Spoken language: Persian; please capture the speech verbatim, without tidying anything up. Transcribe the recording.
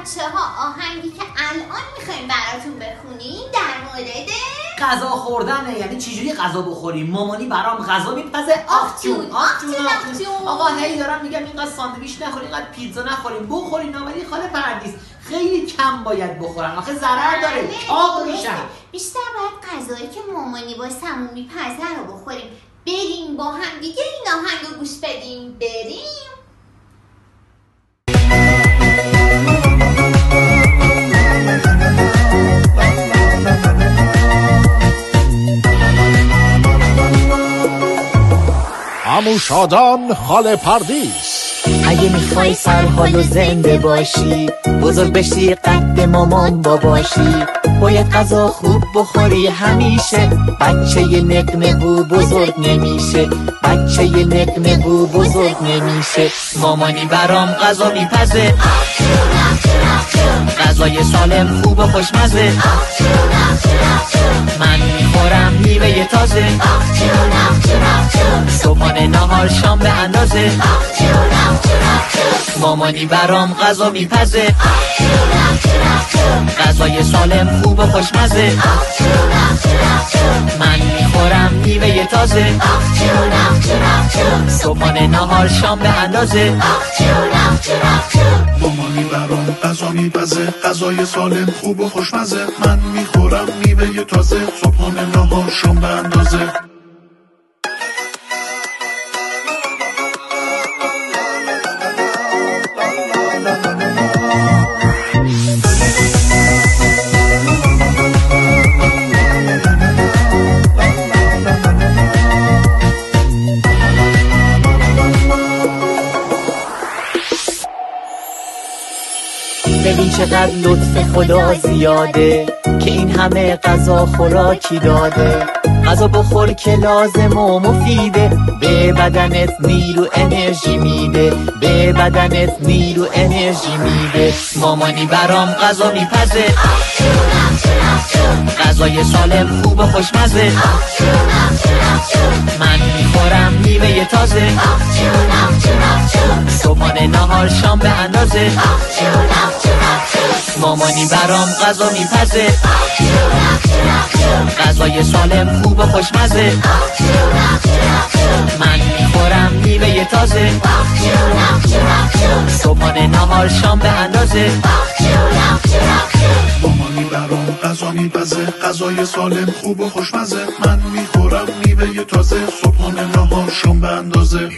بچه ها آهنگی که الان میخوایم براتون بخونیم در مورد غذا خوردنه. یعنی چجوری غذا بخوریم. مامانی برام غذا میپزه. آخ جون آخ جون آخ جون. آقا هی دارم میگم اینقدر ساندویچ نخوریم، اینقدر پیتزا نخوریم، بخورین. ولی خاله پردیس خیلی کم باید بخورن، آخه ضرر داره، چاق میشن. بیشتر باید غذایی که مامانی واسمون میپزه رو بخوریم. بریم با هم دیگه این آهنگ رو گوش بدیم. بریم. عمو شادان خاله پردیس. اگه میخوای سرحال و زنده باشی، بزرگ بشی قد مامان باباشی، باید غذا خوب بخوری همیشه. بچه ی نقنقو بزرگ نمیشه، بچه ی نقنقو بزرگ نمیشه. مامانی برام غذا میپزه، غذای سالم خوب و خوشمزه. من میخورم میوه تازه، صبحانه نهار شام به اندازه. مامانی برام غذا میپزه، غذای سالم خوب و خوشمزه. من میخورم میوه تازه، صبحانه نهار شام به اندازه. مامانی برام غذا میپزه، غذای سالم خوب و خوشمزه. من میخورم میوه تازه، صبحانه نهار شام به اندازه. ببین چقدر لطف خدا زیاده که این همه غذا خوراکی داده. غذا بخور که لازم و مفیده، به بدنت نیرو انرژی میده، به بدنت نیرو انرژی میده. مامانی برام غذا میپزه، غذای سالم خوب و خوشمزه. من میخورم میوه تازه، صبحانه نهار شام به اندازه. مامانی برام غذا میپزه، غذای سالم خوب و خوشمزه. من میخورم میوه تازه، صبحانه نهار شام به اندازه. مامانی برام غذا میپزه، غذای سالم خوب و خوشمزه. من میخورم میوه تازه، صبحانه نهار شام به اندازه.